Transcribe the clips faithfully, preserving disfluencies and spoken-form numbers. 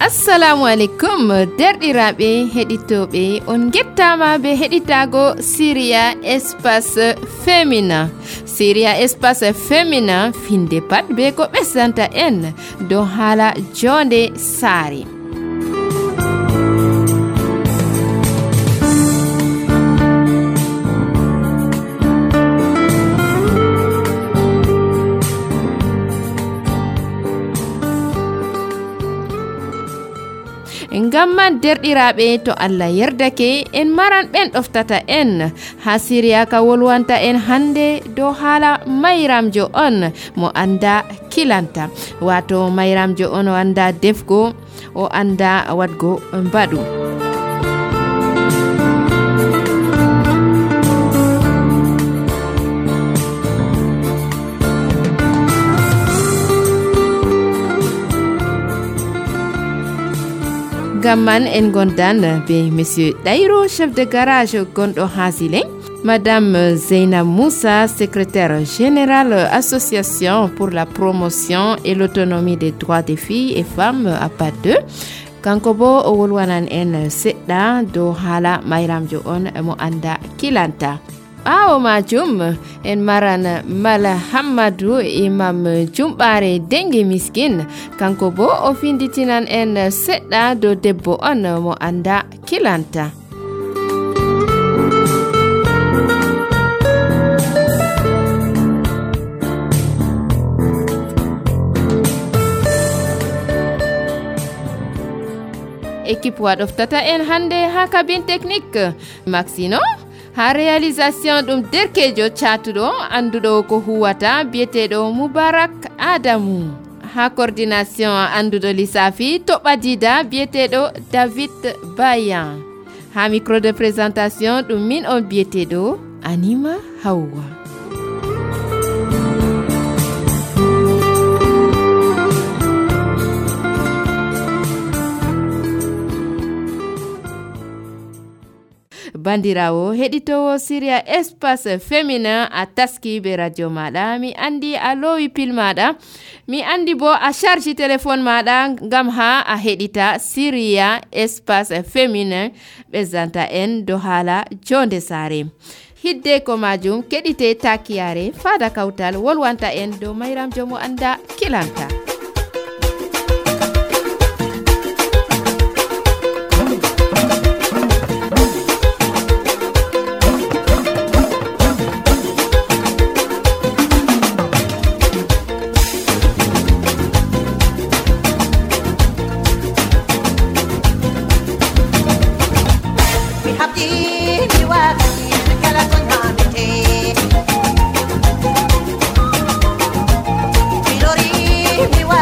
Assalamu alaikum derɗiraɓe heɗitoɓe on gettama be heɗitago Syria Espace Féminin. Syria Espace Féminin finde pat be ko ɓesdanta en dow haala jonde saare. Ngamma derɗiraɓe to Allah yerdake en maran ɓen ɗoftata en ha Syria ka wolwanta en hande dow haala mayramjo on mo anda kilanta, wato mayramjo on o anda defgo, o anda wadgo mbaɗu. Gamman en gondan be monsieur Dairo, chef de garage gondo Hasile, madame Zeina Moussa, secrétaire générale association pour la promotion et l'autonomie des droits des filles et femmes à pas deux. Kankobo o wolwanan en sedda do hala mayramjo on mo anda kilanta. Awo majum en maran Mala Hammadou imam jumbare dengue miskin, kanko bo o finditinan en sedda do debbo on mo anda kilanta. Équipe waɗoftata en hande ha cabine technique Maxino, ha réalisation ɗum derkejo catuɗo anduɗo ko huwata biyeteɗo Moubarak Adamou, ha coordination anduɗo lissafi to ɓadida biyeteɗo David Bayan, ha micro de présentation ɗum min on biyeteɗo Anima Hawa. Bandirawo heɗitowo Syria Espace Féminin a taski be radio maɗa, mi andi a lowi pil maɗa, mi andi bo a charge téléphone maɗa ngam ha a heɗita Syria Espace Féminin ɓesdanta en do haala jonde saare. Hidde ko majum keɗite takiyare fada kawtal wolwanta en dow mayramjo mo anda kilanta. Filori, mi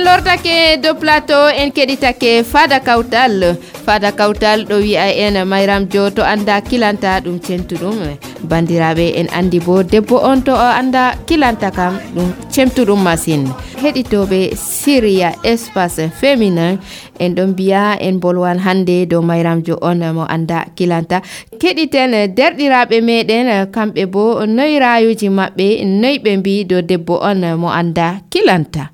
lortake do plateau en keɗitake fada kawtal fada kawtal ɗo wi'a en Mayram Jo to anda kilanta ɗum centuɗum bandiraɓe en andi bo debbo on to o anda kilanta kam ɗum cemtuɗum masine heɗitoɓe Syria espace féminin en ɗon mbiya en bolwan hande do Mayram Jo on mo anda kilanta keɗiten derɗiraɓe meɗen kamɓe bo noy rayuji maɓɓe noy ɓe mbi do debbo on mo anda kilanta.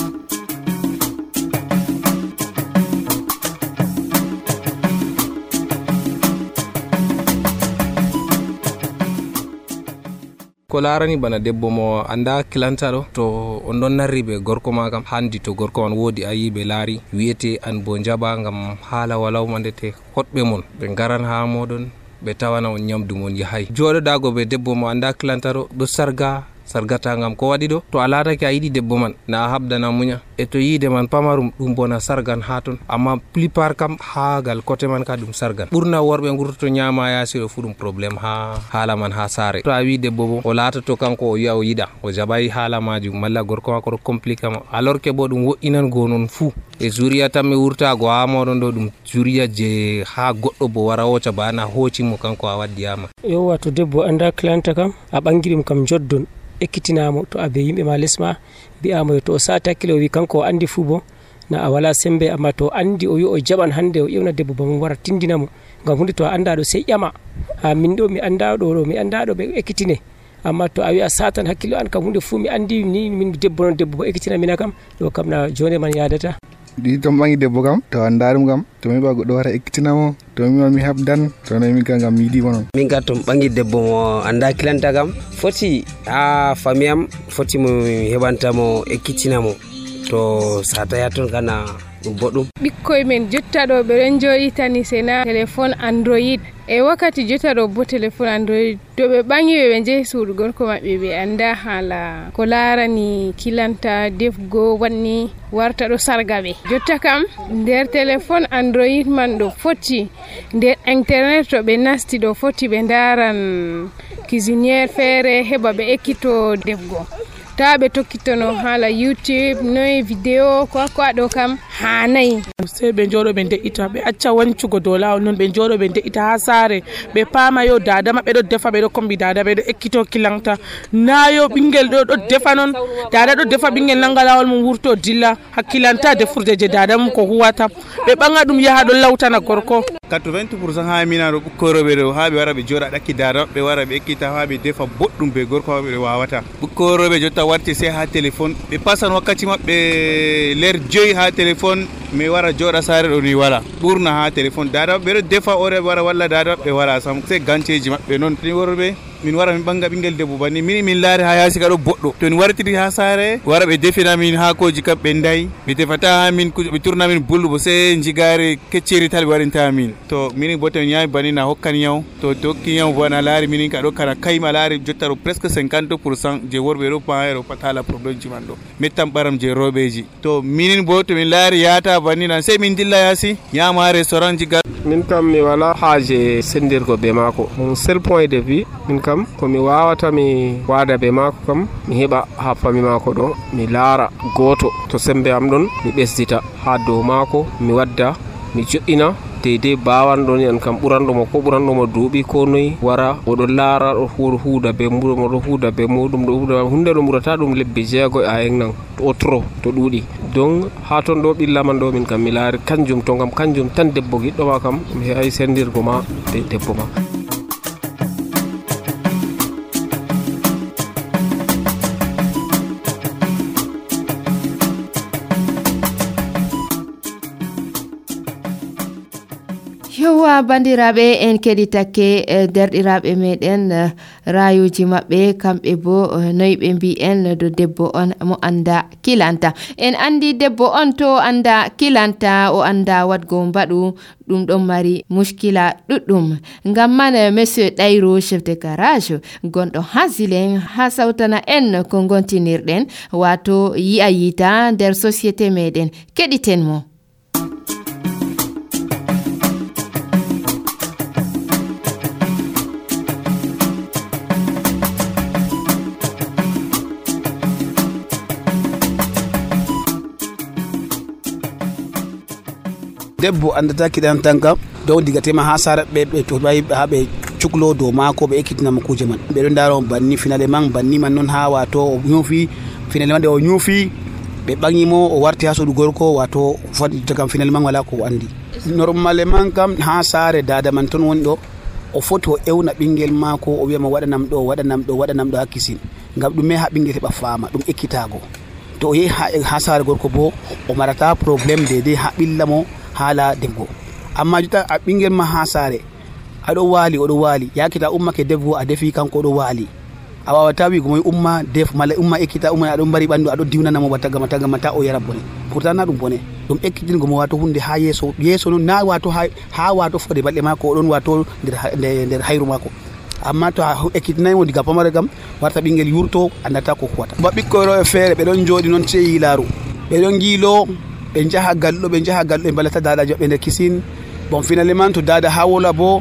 ko larani bana debbo mo anda kilanta ɗo to on ɗon narri ɓe gorko ma kam handi to gorko man wodi ayi ɓe laari wiyete an bo jaɓa gam haala walawma ndete hoɗɓe mon ɓe garan ha moɗon ɓe tawana on nyamdu mon yahay joɗodago ɓe debbo mo anda kilanta ɗo ɗo sarga sargata ngam ko waɗi ɗo to a latake a yiɗi debbo man na a habdana muña e to yiide man pamarum ɗum bona sargan ha ton amma plupart kam haagal côté man ka ɗum sargan ɓurna worɓe gurtoto ñama yasi ɗo fu ɗum probléme ha haala man ha saare to a wi debbo bo o latato kanko o yiya o yiɗa o jaɓay haala majum malla gorko mako ɗo compliqué ma alors que bo ɗum woɗɗinan go non fuu e juriya tan mi wurtago ha moɗon ɗo ɗum juriya je ha goɗɗo bo wara woca bana hoccimo kanko a waddiyama yowa to debbo anda klanta kam a ɓangiɗim kam joddon ekkitinamo to abe yimɓe ma lesma mbi'amo to o sati hakkile o wi kanko o andi fuu bo na a wala sembe amma to andi o wi o jaɓan hande o ƴewna debbo bamo wara tindinamo ngam hunde to a anda ɗo sey ƴama ha min ɗo mi anda ɗo ɗo mi anda ɗo ɓe ekkitine amma to a wi a satan hakkilo an kam hunde fuu mi andi ni min debbo non debbo bo ekkitina mina kam ɗo kam na jonde man yadata ɗi tom ɓangi debbo kam to anda ɗum kam to mi ɓa goɗɗo wara ekkitinamo to mima mi habdan to no mi ka ngam mi yiɗimo noon min ka tom ɓangi debbo mo anda kilanta kam foti ha famille am foti mo heɓantamo ekkitinamo to sa taya toon kana ɗum boɗɗum ɓikkoye men jotta ɗo ɓeɗon jooɗi tani sena téléphone android e wakkati jotta ɗo bo téléphone android to ɓe ɓangi ɓe ɓe jeehi suudu gorko maɓɓe ɓe anda haala ko larani kilanta defgo wanni warta ɗo sarga ɓe jotta kam nder téléphone android man ɗo foti nder internet to ɓe nasti ɗo foti ɓe daran cuisiniére feere heɓa ɓe ekkito defgo ta ɓe tokkitono haala youtube noye vidéo ko ko aɗo kam hanayi sey ɓe jooɗo ɓe de'ita ɓe acca wancugo dow lawol noon ɓe jooɗo ɓe de'ita ha saare ɓe paama yo dada maɓɓe ɗo defa ɓe ɗo kombi dada ɓe ɗo ekkito kilanta na yo ɓinguel ɗo ɗo defa noon dada ɗo defa ɓinguel nanga lawol mum wurto dilla hakkilanta defurde je dada mum ko huwata ɓe ɓaŋa ɗum yaha ɗo lawtana gorko quatre-vingts pourcent ha minaɗo ɓukkoroɓe ɗo ha ɓe wara ɓe jooɗa ɗakki dada ɓe wara ɓe ekkita ha ɓe defa boɗɗum ɓe gorko maɓɓe ɓe wawata ɓukkoroɓe jotta warti sey ha téléphone ɓe pasan wakkati maɓɓe ler joyi ha téléphone mi wara jooɗa saare ɗo ni wala ɓurna ha téléphone dada ɓe ɗo defa ore ɓe wara walla dada ɓe wala sam sey ganceji maɓɓe noon ni worɓe min wara min ɓanga ɓinguel debbo banni mini min laari ha yaasi ka ɗo boɗɗo to min wartiri ha saare wara ɓe defina min haakoji kam ɓe dayi ɓe defata ha min ɓe turna min bullu bo sey jigari kecceri tal ɓe waɗinta min to minin bo to min ñaami banni na hokkan yaw to to hokki yaw bo na laari minin ka ɗo kana kayma laari jotta ɗo presque cinquante pourcent je worɓe ɗo paero pat haala probléme ji man ɗo mettan ɓaram je roɓeji to minin bo to min laari yata banni nan sey min dilla yaasi ñaama restaurant jiga min kam mi wala haaje sendirgo be maako mon seul point de vue min kam komi wawata mi wada be maako kam mi heɓa ha fami maako ɗo mi laara goto to sembe am ɗon mi ɓesdita ha dow maako mi wadda mi joɗɗina deydey bawanɗo ni an kam ɓuranɗomo ko ɓuranɗomo duuɓi ko noyi wara oɗo laara ɗo huuɗo huuda be muɗum oɗo huuda be muɗum ɗo huuda hunde ɗo ɓurata ɗum lebbi jeego e ayen nan o trop to ɗuuɗi donc ha toon ɗo ɓillaman ɗo min kam mi laari kanjum to gam kanjum tan debbo giɗɗoma kam mi heɓay sendirgo ma de debbo ma yowa bandiraɓe en keɗitake derɗiraɓe meɗen rayuji maɓɓe kamɓe bo noyi ɓe mbi en do debbo on mo anda kilanta en andi debbo on to anda kilanta o anda wadgo mbaɗu ɗum ɗon mari muskila ɗuɗɗum ngam man monsieur Ɗayro chef de garage gonɗo ha Zilen ha sawtana en ko gontinirɗen wato yi'a yita nder société meɗen keɗiten mo. debbo andata kiɗan tan kam dow diga tema ha sara ɓe ɓe to ɓayi ha ɓe cuklo dow maako ɓe ekkitinamo kuje man ɓe ɗon daro banni finale man banni man noon ha wato o ñuufi finale man de o ñuufi ɓe ɓaŋimo o warti ha suudu gorko wato foti kam finale man wala ko o andi normalement kam ha sare dada man toon woni ɗo o foti o ewna ɓinguel maako o wiyama waɗanam ɗo waɗanam ɗo waɗanam ɗo hakkisin ngam ɗume ha ɓinguel heɓa faama ɗum ekkitago to o yehi ha, ha sare gorko bo o marata probléme de de ha ɓilla mo haala debbo amma jotta a ɓinguel ma ha sare aɗo waali oɗo waali yakita ummake debbo a defi kanko oɗo waali a wawata wigo moy umma def mala umma ekkita umma aɗo mbari ɓandu aɗo diwnanamo ba tagama tagama ta o yara bone pourtant na ɗum bone ɗum ekkitingo mo wato hunde ha yeeso yeeso noon na wato ha ha wato fode balɗe mako oɗon wato nder nder hayru mako amma to a ekkitinaymo diga pamare kam warta ɓinguel yurto andata ko huwata ba ɓikkoroe feere ɓeɗon jooɗi noon ceyi laaru ɓeɗon giilo ɓe jaha galɗo ɓe jaha galɗo ɓe ballata dada joɓɓe nder kisin bon finalement to dada ha wola bo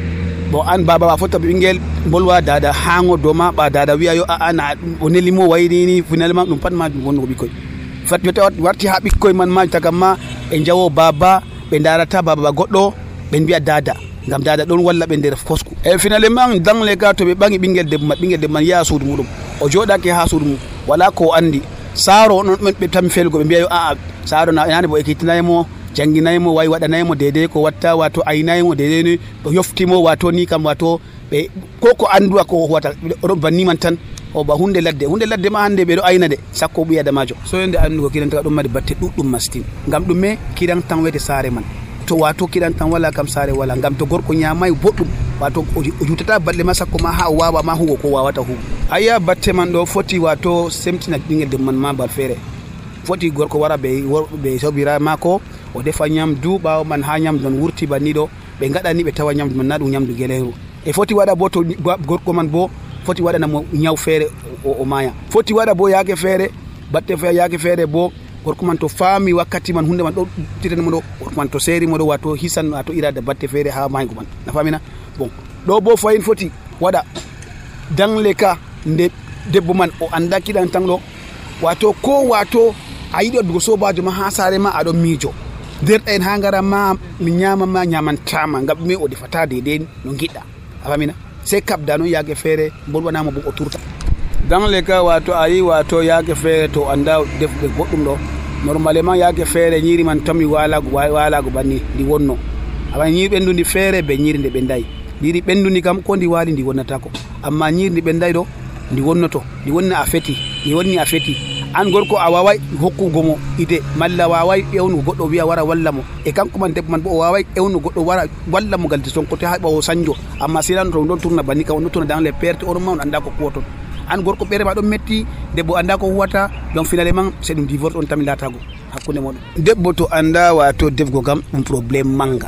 bon an baba wa fotta ɓinguel bolwa dada hango doma ɓa dada wiya yo aa na o nelimo waynini finalement ɗum pat ma wonnugo ɓikkoy fat jota warti ha ɓikkoy man ma tagam ma ɓe jawo baba ɓe darata baba goɗɗo ɓe mbiya dada ngam dada ɗon walla ɓe nder fosku e finalement dans les cas to ɓe ɓangi ɓinguel debbo ma ɓinguel debbo man yaha suudu muɗum o joɗake ha suudu mum wala ko andi saaro non ɓe tami felgo ɓe mbiya yo aa saaro nane bo ekkitinaymo jangginaymo wawi waɗanaymo deydey ko watta wato aynaymo deydey ni ɓe yoftimo wato ni kam wato ɓe ko ko anduwa ko huwata oɗon banniman tan o ba hunde ladde hunde ladde ma hande ɓeɗo ayna de sakko ɓiya damajo so yende andugo kiɗan taga ɗum mari batte ɗuɗɗum mastin ngam ɗume kiɗan tan wede saare man to wato kiɗan tan wala kam saare wala ngam to gorko ñamayi boɗɗum wato o jutata balɗe ma sakko ma ha o wawa ma hugo ko wawata hugo aya batte man ɗo foti wato semtina ɓinguel debbo man ma bal feere foti gorko wara ɓe ɓe sobira mako o defa ñamdu ɓawo man ha ñamdu man wurti banni ɗo ɓe gaɗani ɓe tawa ñamdu man na ɗum ñamdu gueleru e foti waɗa bo to gorko man bo foti waɗanamo ñaw feere o maya foti waɗa bo yaake feere batte feere yaake feere bo gorko man to faami wakkati man hunde man ɗo titanimo ɗo gorko man to seerimo ɗo wato hisan wato irade batte feere ha maygo man na famina bon ɗo bo fayin foti waɗa dans les cas nde debbo man o anda kiɗan tan ɗo wato ko wato a yiɗi oddugo sobajo ma ha saare ma aɗon miijo derɗen ha gara ma mi ñama ma ñamantama ngam ɗume o defata deydey no giɗɗa a famina sey kabda noon yaake feere bolwanama bo o turta dans les cas wato a yi wato yaake feere to anda defɓe goɗɗum ɗo normalement yaake feere ñiiri man tami walago walago banni ndi wonno awa ñiiri ɓendundi feere be ñiiri nde ɓendayi ñiiri ɓendundi kam ko ndi waali ndi wonnatako amma ñiiri ndi ɓendayi ɗo ndi wonnoto ndi wonni a feti ndi wonni a feti an gorko a wawai hokkugo mo ide malla wawai ƴewnugo goɗɗo wiya wara walla mo e kanko man debbo man bo o wawai ƴewnugo goɗɗo wara walla mo galde sonkote ha ɓawo sanjo amma silan to ɗon turna banni kam on ɗon turna dans les perte on ma on anda ko kuwoton an gorko ɓere ma ɗon metti debbo anda ko huwata donc finalement c'est ɗum divorce on tami latago hakkude moɗon debbo to anda wato defgo kam ɗum probléme manga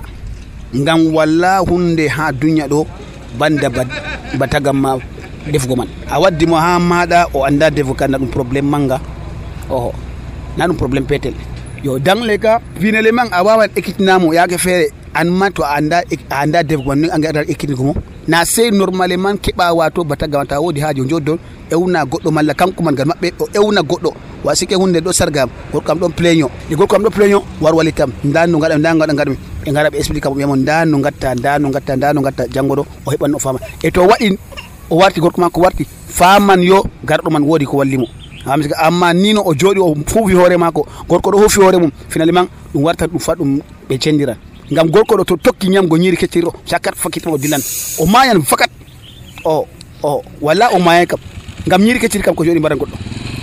ngam walla hunde ha duniya ɗo banda ba tagam ma defgo man a waddi mo ha maɗa o anda defgo kanna ɗum probléme manga oho na ɗum probléme petel yo dans les cas finalement a wawan ekkitinamo yaake feere an ma to a anda a anda defgo man ni a gaɗa ekkitinigo mo na sey normalement keɓa wato batagama ta woodi haajo joddon ewna goɗɗo malla kanko man gal maɓɓe o ewna goɗɗo wa sike hunde ɗo sargam gorko kam ɗon pléño e gorko kam ɗo pléño war wallitam nda no gaɗa nda gaɗa gaɗami ɓe gara ɓe explique mo wiyamo nda no gatta nda no gatta nda no gatta janggo ɗo o heɓan o fama e to waɗi o warti gorko man ko warti faman yo garɗo man woodi ko wallimo amma nino o jooɗi o fuufi hoore mako gorko ɗo huufi hoore mum finalement ɗum warta ɗum fa ɗum ɓe cendiran ngam gorko ɗo to tokki ñamgo ñiiri kecciri o sakat fakkitma o dillan o mayan fakat o o walla o mayan kam ngam ñiiri kecciri kam ko jooɗi mbaran goɗɗo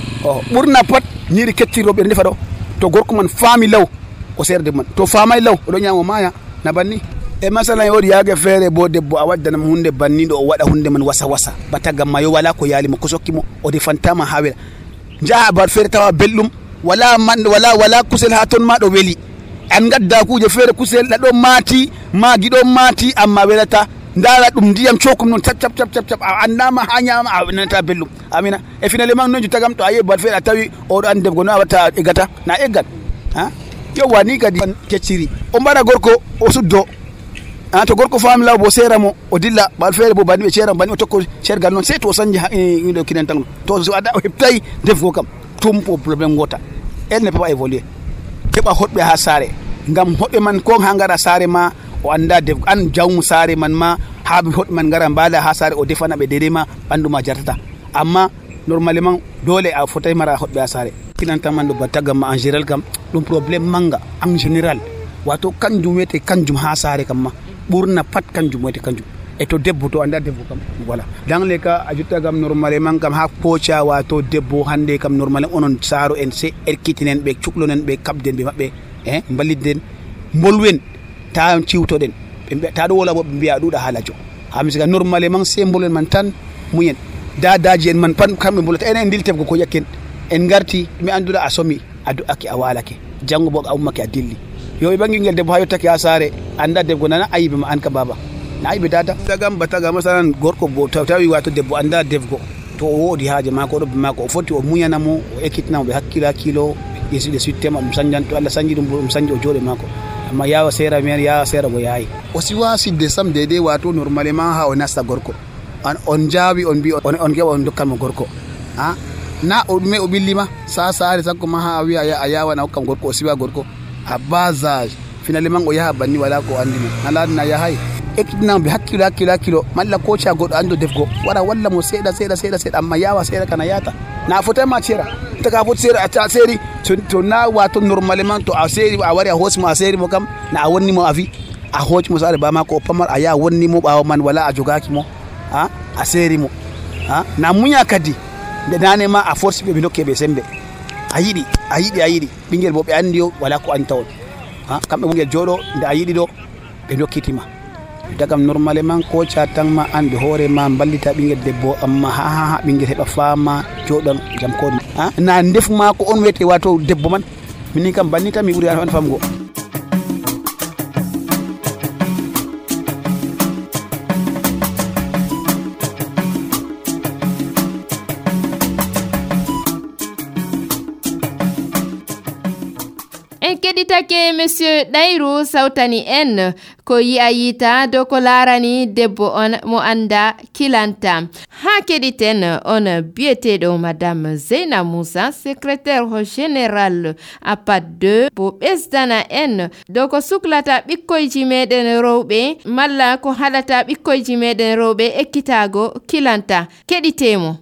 o ɓurna pat ñiiri kecciri ɓe ndefa ɗo to gorko man faami law o seera debbo man to faamay law oɗo ñama o maya na banni e masalan woodi yaage feere bo debbo a waddanamo hunde banniɗo o waɗa hunde man wasa wasa batagam ma yo wala ko yaalimo ko sokkimo o defantama ha wela jaha bar feere tawa belɗum wala man wala wala kusel ha ton ma ɗo weeli an gadda kuje feere kusel ɗaɗo maati maagi ɗo maati amma welata ndara ɗum ndiyam cokum noon cap cap cap cap cap a annama ha ñama a nanata belɗum amina e finalement noon tagam to a yehi bar feere a tawi oɗo andi debgo no a watta eggata na eggat ha yowa ni kadi kecciri o mbaɗa gorko o suddo an to gorko faami law bo seera mo o dilla ɓal feere bo banni ɓe ceeram banni o tokko ceergal noon sey to o sañji ɗo kinen tan to so ada o heɓtayi defgo kam tum po probléme gota elle ne peut pas évoluer keɓa hoɗɓe ha saare ngam hoɓɓe man ko ha ngara saare ma o anda debbo an jawmu saare man ma ha hoɓɓe man ngara mbaala ha saare o defana ɓe dede ma ɓandu ma jartata amma normalement dole a fotay mara hoɓɓe ha saare kilantaman ɗo battagam ma en général kam ɗum probléme manga en général wato kanjum wiyete kanjum ha saare kam ma ɓurna pat kanjum wiyete kanjum e to debbo to anda debbo kam voilà dans les cas a jottagam normalement kam ha poca wato debbo hande kam normalement onon saaro en se erkitinen ɓe cuklonen ɓe kabden ɓe maɓɓe e ballidden bolwen ta ciwtoɗen ɓe ta ɗo wola bo ɓe mbiya ɗuɗa haalajo ha misiga normalement se bolwen man tan muyen dadaji en man pat kamɓe bolata enen en diltefgo ko ƴakken en garti mi anduɗa a somi a du'ake a walake janggo bo a ummake a dilli yo ɓe ɓangi ngel debbo ha yettake ha saare anda debbo nana ayibe ma an ka baba na ayibe dada tagam bataga masalan gorko bo tawi wato debbo anda debgo to o woodi haaje mako ɗo be mako o foti o muyanamo o ekkitinamo ɓe hakkilo hakkilo ƴesiɗe suttema ɗum sañjan to Allah sañji ɗum bo ɗum sañji o jooɗe mako amma yawa seera men yawa seera go yaayi o siwa sidde sam dede wato normalement ha o nasta gorko an on jaawi on mbi on on keɓa on dokkanmo gorko ha na o ɗume o ɓillima sa saare sakko ma ha a wiya a yawana hokkam gorko o siwa gorko a bas age finalement o yaha banni wala ko andimo naladina yahay ekkitinamo ɓe hakkilo hakkilo hakkilo malla koca goɗɗo ando defgo wara walla mo seeɗa seeɗa seeɗa seeɗa amma yawa seeɗa kana yata na fotama seera taka foti seera a seeri to na wato normalement to a seeri a wari a hoosimo a seeri mo kam na a wonnimo a wi a hoocimo saare bamako o pamar a yaha wonnimo ɓawo man wala a jogaki mo ha a seeri mo ha na muña kadi nde nane ma a forci ɓe ɓe dokke ɓe sembe a yiɗi a yiɗi a yiɗi ɓinguel bo ɓe andi o wala ko anta on ha kamɓe ɓinguel jooɗo nde a yiɗi ɗo ɓe dokkitima dagam normalement koca tan ma an ɓe hoore ma ballita ɓinguel debbo amma ha ha ha ɓinguel heɓa fama joɗon jam koɗum ha na ndefu ma ko on wiyete wato debbo man minin kam banni tan mi ɓuuri an famgo keɗitake monsieur Dairou sawtani en ko yi'a yita dow ko larani debbo on mo anda kilanta ha keɗiten on biyeteɗo madame Zeina Moussa secrétaire général A P A D deux bo ɓesdana en dow ko suklata ɓikkoyji meɗen rewɓe malla ko haɗata ɓikkoyji meɗen rewɓe ekkitago kilanta keɗitemo.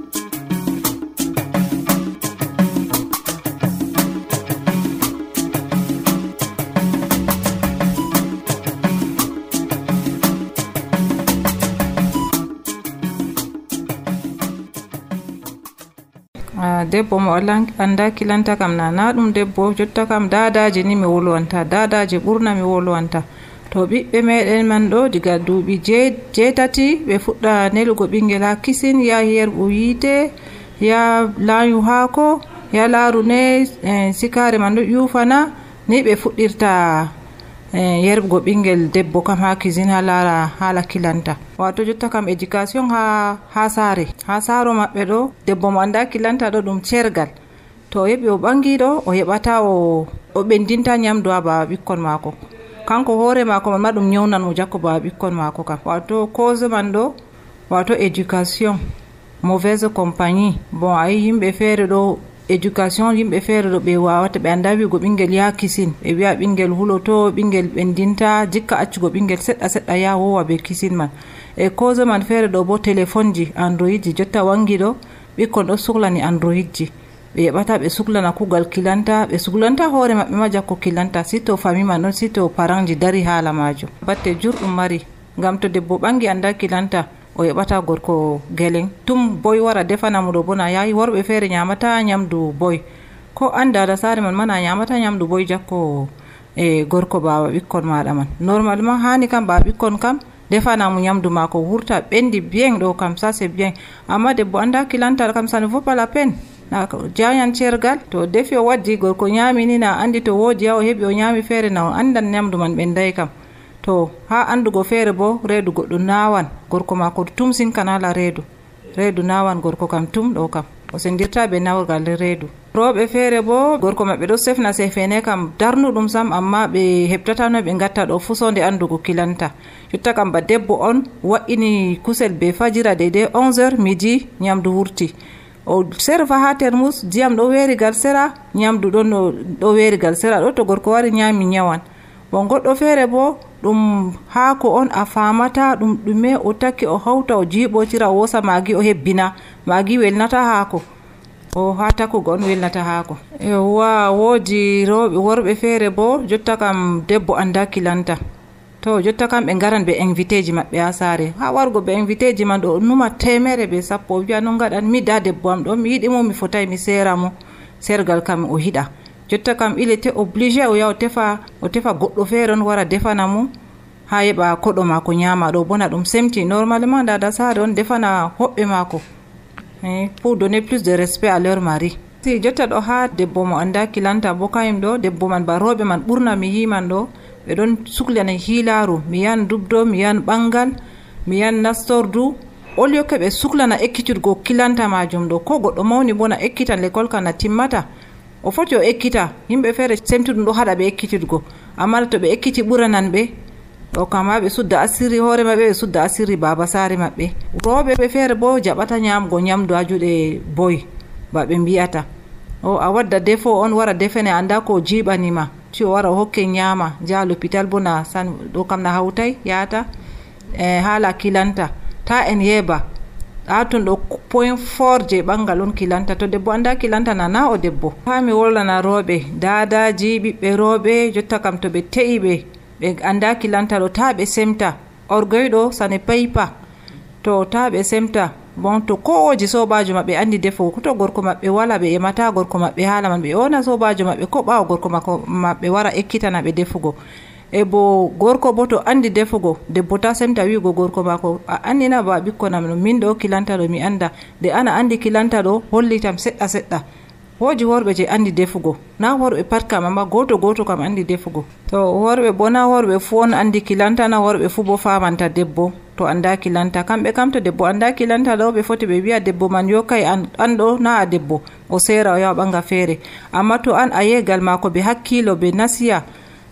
debbo mo anda kilanta kam na na ɗum debbo jotta kam dadaji ni mi wolwanta dadaji ɓurna mi wolwanta to ɓiɓɓe meɗen man ɗo diga duuɓi jeetati ɓe fuɗɗa nelugo ɓinguel ha kisin ya yerɓu yiite ya laayu haako ya laaru ne eh, sikare man ɗo ƴufana ni ɓe fuɗɗirta eh, yerɓugo ɓinguel debbo kam ha kisin ha laara haala kilanta wato jotta kam éducation ha ha saare ha saaro maɓɓe ɗo debbo mo anda kilanta ɗo ɗum cergal to o heɓi o ɓangi ɗo o heɓata o o ɓendinta ñamdu ha bawa ɓikkon maako kanko hoore maako man ma ɗum nyawnan mo jakko bawa ɓikkon maako kam wato cause man ɗo wato éducation mauvaise compagnie bon ayi yimɓe feere ɗo éducation yimɓe feere ɗo ɓe wawata ɓe anda wigo ɓinguel ya kisin ɓe wiya ɓinguel huloto ɓinguel ɓendinta jikka accugo ɓinguel seɗɗa seɗɗa ya wowa be kisin man e cause man feere ɗo bo téléphone ji android ji jotta wangi ɗo ɓikkon ɗo suhlani android ji ɓe yeɓata ɓe suhlana kugal kilanta ɓe suhlanta hoore maɓɓe ma jakko kilanta sito famille man ɗon sito parent ji dari haala majum batte jurɗum mari ngam to debbo ɓangi anda kilanta o yeɓata gorko geleng tum boy wara defanamo ɗo bona yayi worɓe feere ñamata ñamdu boy ko anda da saare man mana ñamata ñamdu boy jakko e gorko bawa ɓikkon maɗa man normalement hani kam bawa ɓikkon kam defanamo ñamdu ma ko wurta ɓendi bien ɗo kam ça c'est bien amma debbo anda kilanta kam ça ne vaut pas la peine na jayan cergal to defi o waddi gorko ñami ni na andi to woodi ya o heɓi o ñami feere na o andan ñamdu man ɓenday kam to ha andugo feere bo reedu goɗɗo nawan gorko ma ko tum sinkanala reedu reedu nawan gorko kam tum ɗo kam o sendirta ɓe nawgal reedu rooɓe feere bo gorko maɓɓe ɗo sefna sefene kam darnuɗum sam amma ɓe heɓtatano ɓe gatta ɗo fusonde andugo kilanta jotta kam ba debbo on wa'ini kusel be fajira deydey onze heures midi ñamdu wurti o serva ha termus ndiyam ɗo weerigal sera ñamdu ɗon ɗo weerigal sera ɗo to gorko wari ñaami ñawan. Bon goɗɗo feere bo ɗum haako on a famata ɗum ɗume o takki o hawta o jiiɓotira o wosa magi o hebbina magi welnata haako o ha takkugo on welnata haako. Wa woodi rewɓe worɓe feere bo jotta kam debbo anda kilanta to jotta kam ɓe garan ɓe invité ji maɓɓe ha saare ha wargo ɓe invité ji man ɗo numa temere ɓe sappo o wiya no gaɗan mi da debbo am ɗo mi yiɗi mo mi fotai mi sera mo sergal kam o hiɗa. Jotta kam il était obligé o yaha o tefa o tefa goɗɗo feere on wara defana mo ha yeɓa koɗo mako ñama ɗo bona ɗum semti. Normalement dada saare on defana hoɓɓe mako pour donner plus de respect à leur mari. Si jotta ɗo ha debbo mo anda kilanta bo kayum ɗo debbo man ba roɓe man ɓurna mi yiman ɗo ɓe ɗon suklana hiilaru mi yan dubdo mi yan ɓangal mi yan nastordu au lieu que ɓe suklana ekkitudgo kilanta majum ɗo ko goɗɗo mawni bona ekkitan l'école kana timmata o foti o ekkita. Yimɓe feere semtuɗum ɗo haɗa ɓe ekkitudgo amma to ɓe ekkiti ɓuranan ɓe o kama ɓe sudda asiri hoore maɓɓe ɓe sudda asiri baba saare maɓɓe. Rooɓe ɓe feere bo jaɓata ñamgo ñamdu ha juuɗe boy ba ɓe mbiyata o a wadda defo on wara defene anda ko jiɓanima ti o wara o hokke ñama ja l'hôpital bo na san ɗo kam na hawtay yahata e haala kilanta ta en yeeba ha ton ɗo point fort je ɓangal on kilanta. To debbo anda kilanta nana o debbo. Ha mi wolana rooɓe dadaji ɓiɓɓe rooɓe jotta kam to ɓe te'i ɓe ɓe anda kilanta ɗo ta ɓe semta orgueil ɗo ça ne paye pas to ta ɓe semta. Bon to kowoji sobajo maɓɓe andi defugo to gorko maɓɓe wala ɓe emata gorko maɓɓe haala man ɓe ona sobajo maɓɓe ko ɓawo gorko maɓɓe wara ekkitana ɓe defugo. E bo gorko bo to andi defugo debbo ta semta wigo gorko mako a andina ba ɓikkonam no min ɗo kilanta ɗo mi anda de ana andi kilanta ɗo hollitam seɗɗa seɗɗa. Woji worɓe je andi defugo na worɓe pat kam amma goto goto kam andi defugo. To worɓe bo na worɓe fu on andi kilanta na worɓe fu bo famanta debbo to anda kilanta. Kamɓe kam to debbo anda kilanta ɗo ɓe foti ɓe wiya debbo man yo kay an, an ɗo na a debbo o sera o yaha ɓanga feere. Amma to an a yegal mako ɓe hakkilo ɓe nasiya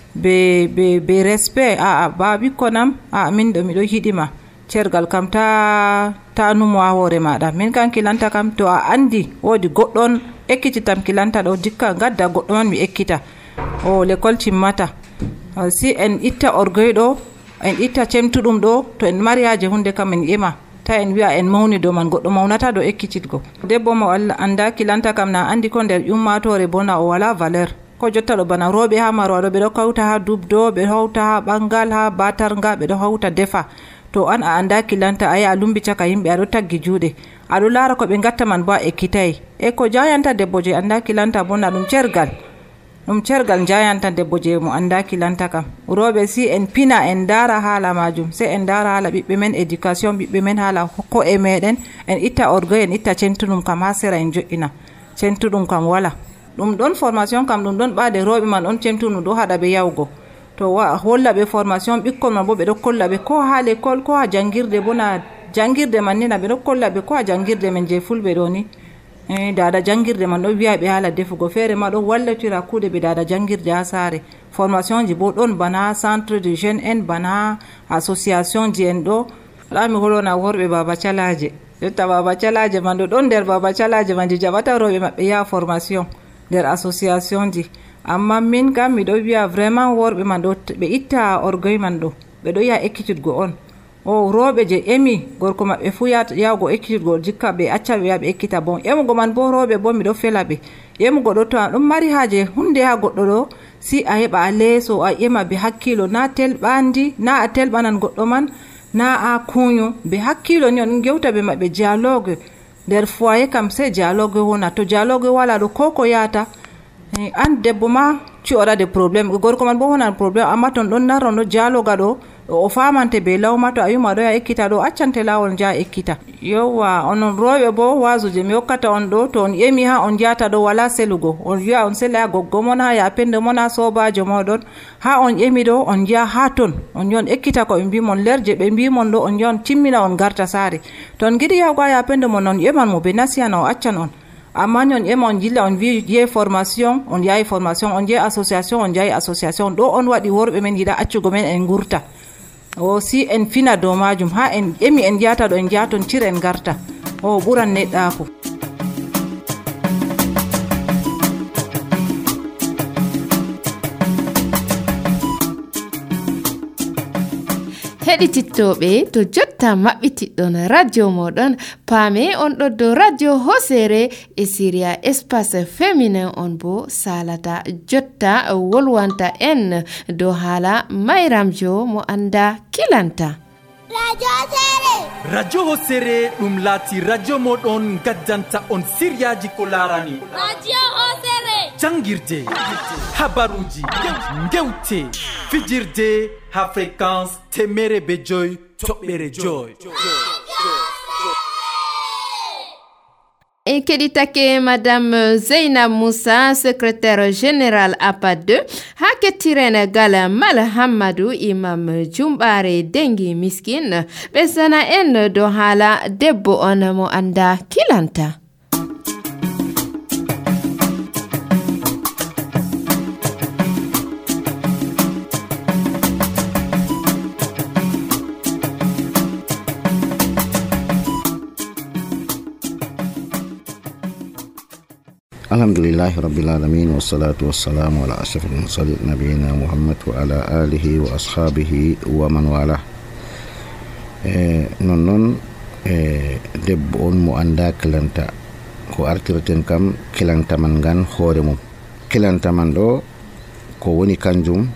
be be be respect a a ba ɓikkonam a min ɗo miɗo yiɗima cergal kam ta ta numo ha hoore maɗa. Min kam kilanta kam to a andi woodi goɗɗon ekkititam kilanta ɗo dikka gadda goɗɗo man mi ekkita o l'école timmata. Si en itta orgueil ɗo en itta cemtuɗum ɗo to en mariage hunde kam en ƴema ta en wiya en mawni dow man goɗɗo mawnata ɗo ekkititgo. Debbo mo Allah anda kilanta kam na andi ko nder ƴummatore bona o wala valeur ko jotta ɗo bana rooɓe ha marwaɗo ɓe ɗo hawta ha dubdo ɓe hawta ha ɓangal ha batarga ɓe ɗo hawta defa. To an a anda kilanta ayi a lumbi caka yimɓe aɗo taggi juuɗe aɗo laara ko ɓe gatta man bo a ekkitayi. E ko jayanta debbo je anda kilanta bona ɗum cergal ɗum cergal jayanta debbo je mo anda kilanta kam. Rooɓe si en pina en dara haala majum se en dara haala ɓiɓɓe men éducation ɓiɓɓe men haala ko e meɗen en itta orgueil en itta centuɗum kam ha sera en joƴƴina centuɗum kam wala. Ɗum ɗon formation kam ɗum ɗon ɓaade rooɓe man on centuɗum ɗo haɗa ɓe yawgo to wa holla ɓe formation ɓikkon man bo ɓe ɗo kolla ɓe ko ha l'école ko ha jangirde bo na jangirde man ni na ɓe ɗo kolla ɓe ko ha jangirde men je fulɓe ɗo ni e dada jangirde man ɗo wiya ɓe haala defugo feere ma ɗo wallitira kuuɗe ɓe dada jangirde ha saare. Formation ji bo ɗon bana centre de jeune en bana association ji en ɗo ɗa mi holona worɓe baba calaje jotta baba calaje man ɗo ɗon nder baba calaje man ji jaɓata rooɓe maɓɓe yaha formation nder association ji. Amma min kam miɗo wiya vraiment worɓe man ɗo ɓe itta orgueil man ɗo ɓe ɗo yaha ekkitutgo on o rooɓe je emi gorko maɓɓe fu yawgo ekkitutgo jikka ɓe acca ɓe yaha ɓe ekkita. Bon emugo man bo rooɓe bo miɗo fela ɓe emugo ɗo to a ɗon mari haaje hunde ha goɗɗo ɗo si a heɓa a leeso a ƴema be hakkilo na telɓandi na a telɓanan goɗɗo man na a kuño be hakkilo ni on gewta ɓe maɓɓe dialogue nder foyer kam se dialogue wona. To dialogue wala ɗo ko ko yata an debbo ma tu auras des problèmes gorko man bo wonan probléme amma ton ɗon narro no dialogue ɗo o famante be lawma to a yuma ɗo ya ekkita ɗo accante lawol jaa ekkita. Yowwa onon rooɓe bo wasuje mi hokkata on ɗo to on ƴemi ha on jata ɗo wala selugo on wiya on sela ha goggo mon ha yapende mon ha sobajo moɗon ha on ƴemi ɗo on jiya ha ton on yon ekkita ko ɓe mbimon lerje ɓe mbimon ɗo on yon timmina on garta saare. To on giɗi yawgo ha yapende mon on ƴeman mo ɓe nasiyana o accan on amma on ƴema on jilla on wi je formation on yahi formation on je association on jahi association ɗo on waɗi worɓe men yiɗa accugo men en gurta o si en fina dow majum ha en ƴemi en jata ɗo en jaton cira en garta o ɓuran neɗɗako. heɗitittoɓe to jotta maɓɓitiɗɗon radio moɗon paame on ɗo dow radio hosere e siria espace féminin on bo salata jotta wolwanta en dow haala mayramjo mo anda kilanta. Radio Hosere Radio Hosere ɗum laati radio moɗon gaddanta on siryaji ko larani Radio Hosere jangirde habaruji gewte fijirde ha fréquence temere be joy toɓɓere joy. En keɗitake Madame Zeina Moussa, secrétaire générale A P A deux, ha kettirene gala Mal Hammadou Imam Jumbare Dengi Miskin, ɓe sana en do haala debbo on mo anda kilanta. Alhamdulillahi rabbil alamin wassalatu wassalamu ala ashrafil mursalin nabiyina Muhammad wa ala alihi wa ashabihi wa man wala. e non non e debbo on mo anda kilanta ko artirten kam kilanta man gan hoore mum. Kilanta man do ko woni kanjum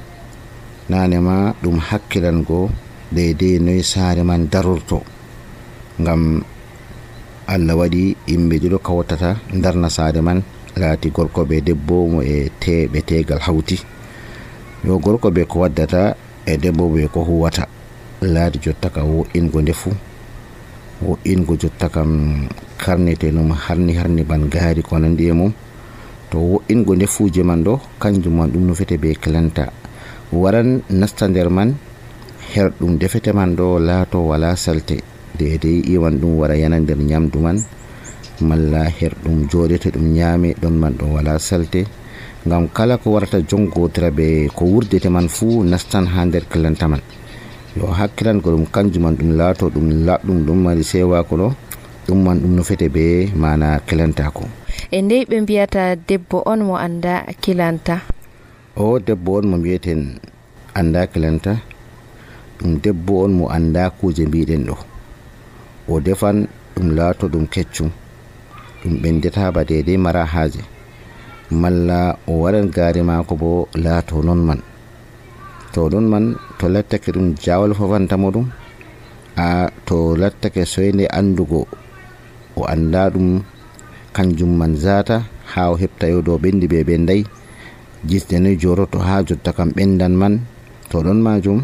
nanema dum hakkilango deydey noy saare man darorto ngam Allah wadi imbe do kawtata darna saare man laati gorko be debbo mo e teɓe tegal hawti yo gorko be ko waddata e debbo be ko huwata laati jotta ka wo ingo ndefu wo ingo jotta kam karnete no harni harni ban gaari ko nandi e mum to wo ingo ndefuje man do kanjum man dum no fete be klanta waran nasta nder man her dum defete man do laato wala salte de de iwan dum wara yana nder nyamdu man malla her dum jodete dum nyame don man do wala salte ngam kala ko warata jongo trabe ko wurdete man fu nastan ha nder klanta man yo hakkilan ko dum kanjum man dum laato dum labdum dum mari sewa ko do dum man dum no fete be mana klanta ko. E ndey be biyata debbo on mo anda kilanta. O debbo on mo biyeten anda kilanta dum debbo on mo anda kuje biiden do o defan dum laato dum keccum dum bendeta ba dede mara haaje malla o waran gaari mako bo laato non man to don man to lattake dum jawal fofanta modum a to lattake soyne andugo o anda dum kanjum man zata ha o hepta yo do bendi be benday jisde ne joroto ha jotta kam bendan man to don majum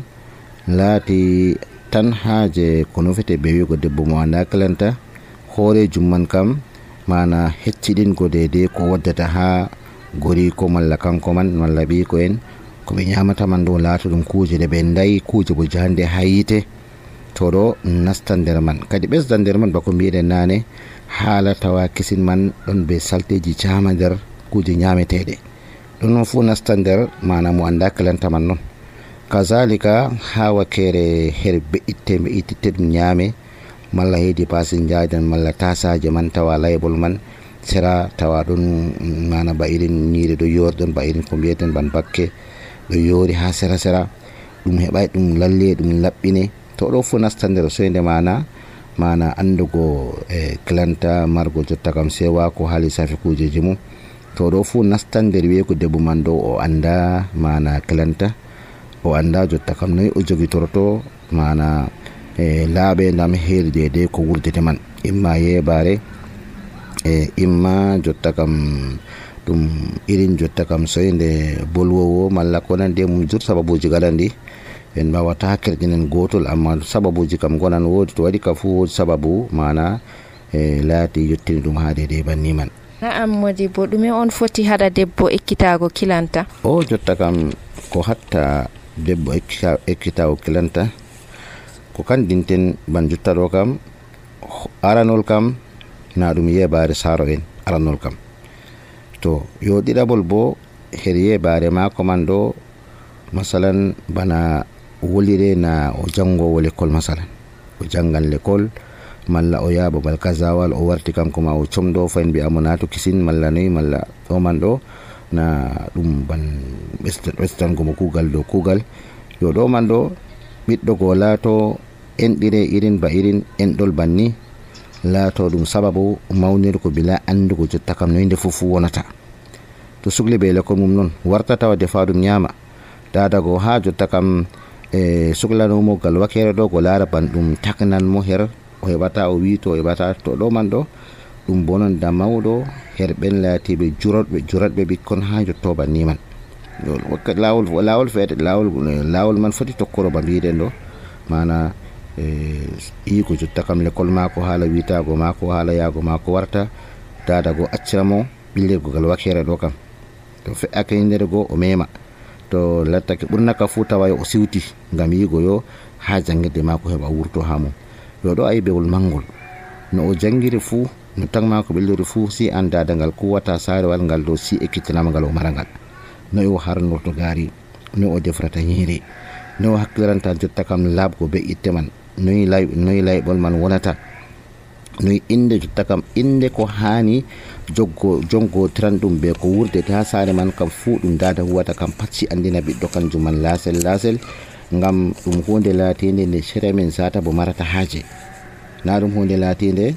laati tan haaje kono fete be wigo debbo mo anda kalanta hoore jumman kam mana heccidin go dede ko waddata ha gori ko malla kanko man malla bi ko en ko be nyamata man do laato dum kuje de benday kuje bo jande hayite to do nastan der man kadi besdan der man bako biiden nane hala tawa kisin man don be salteji chama der kuje nyametede don fu nastan der mana mo anda kalanta man non kazalika hawa kere herbe itte be itte dum nyame malla hedi passenger malla tasaje man tawa label man sera tawa don mana ba irin niire do yordon ba irin ko bieten ban bakke do yori ha sera sera dum hebay dum lalle dum labbine to do fu nastander so ende mana mana andugo e klanta margo jotta kam sewa ko hali safi kujeji mum to do fu nastander wi ko debbo man do o anda mana klanta o anda jotta kam noy o jogi torto mana e laabe ndam heeri de ko wurdete man imma yebare e imma jotta kam dum irin jotta kam soyende bolwowo malla ko nan de mum jur sababuji galandi en bawata kerjinen gotol amma sababuji kam gonan wodi to wadi ka fu sababu mana e laati yottini dum haade de banni man. Na'am modi bo dume on foti hada debbo ekkitago kilanta o jotta kam ko hatta debbo ekkitago kilanta ko kandinten ban juttado kam aranol kam na dum yebare saro en aranol kam to yo didabol bo her yebare ma komando masalan bana wolire na o jango wole kol masalan o jangan l'école malla o yaba bal kazawal o warti kam ko ma o chomdo fayn bi amonato kisin malla nay malla o mando na dum ban western go kugal do kugal yo do mando ɓiɗɗo goo laato enɗire irin ba irin enɗol banni laato ɗum sababu mawnirgo bila andugo jotta kam noyde fof wonata. to sugli be lekol mum noon warta tawa defa ɗum ñaama dada go ha jotta kam e suglanomo gal wakere ɗo go laara ban ɗum taknan mo her o heɓata o wi to o heɓata to ɗo man ɗo ɗum bononda mawɗo her ɓen laatiɓe juroɗɓe juratɓe ɓikkon ha jotto banni man. lawol lawol feede lawol lawol man foti tokkoro ba mbiɗen ɗo mana e igo jotta kam l'école mako haala witago mako haala yaago mako warta dada go acciramo ɓillirgo gal wakere ɗo kam to fe'ake nder go o mema to lattake ɓurnaka fu tawa o siwti ngam yigo yo ha jangirde mako heɓa wurto ha mum. yo ɗo ayi bewol mangol no o jangiri fu no tan mako ɓilliri fu si an dada ngal kuwata sarewal ngal dow si ekkittanama ngal o mara ngal no o harnorto gaari no o defrata ñiiri no o hakkiliranta jotta kam laabgo be itte man noyi lay noyi layɓol man wonata noyi inde jotta kam inde ko hani joggo jongotiran ɗum be ko wurdete ha saare man kam fuu ɗum dada huwata kam patsi andina ɓiɗɗo kanjum man laasel laasel ngam ɗum hunde laatinde nde sere men sata bo marata haaje na ɗum hunde laatinde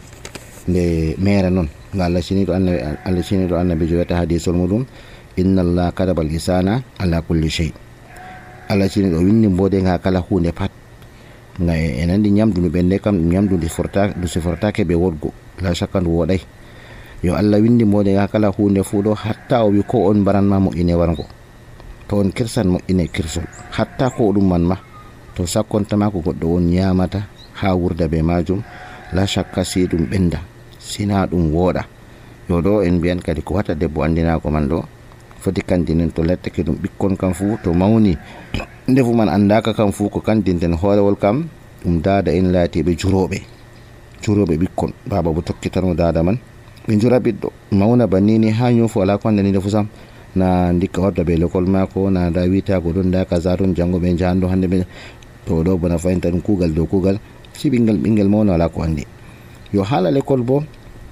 nde mere noon nga allah siniɗo annabi allah siniɗo annabi jo wiyata hadisol muɗum inna allah kadabal lisana ala kulli shay. allah siniɗo winni mbode nga kala hunde pat nga e nandi ñamdu ndu ɓende kam ɗum ñamdu ndu fortake ndu sifortake ɓe wodgo la shakka ndu woɗay. yo allah windi mbode nga kala hunde fu ɗo hatta o wi ko on mbaranma moƴƴine wargo to on kirsan moƴƴine kirsol hatta ko ɗum man ma to sakkontama ko goɗɗo on ñamata ha wurda be majum la shakka si ɗum ɓenda sina ɗum wooɗa. yo ɗo en mbiyan kadi ko wata debbo andinako man ɗo foti kandinen to lettake ɗum ɓikkon kam fu to mawni ndefu man andaka kam fu ko kandinten hoorewol kam ɗum dada en laatiɓe juroɓe juroɓe ɓikkon baba bo tokkitano dada man ɓe jura ɓiɗɗo mawna bannini ha ñofo ala ko andani ndefu sam na dikka hodda be l'école mako na da witago ɗon da kaza ton janggo ɓe jahando hande ɓe to ɗo bona fayinta ɗum kugal dow kugal si ɓinguel ɓinguel mawna ala ko andi. yo haala l'école bo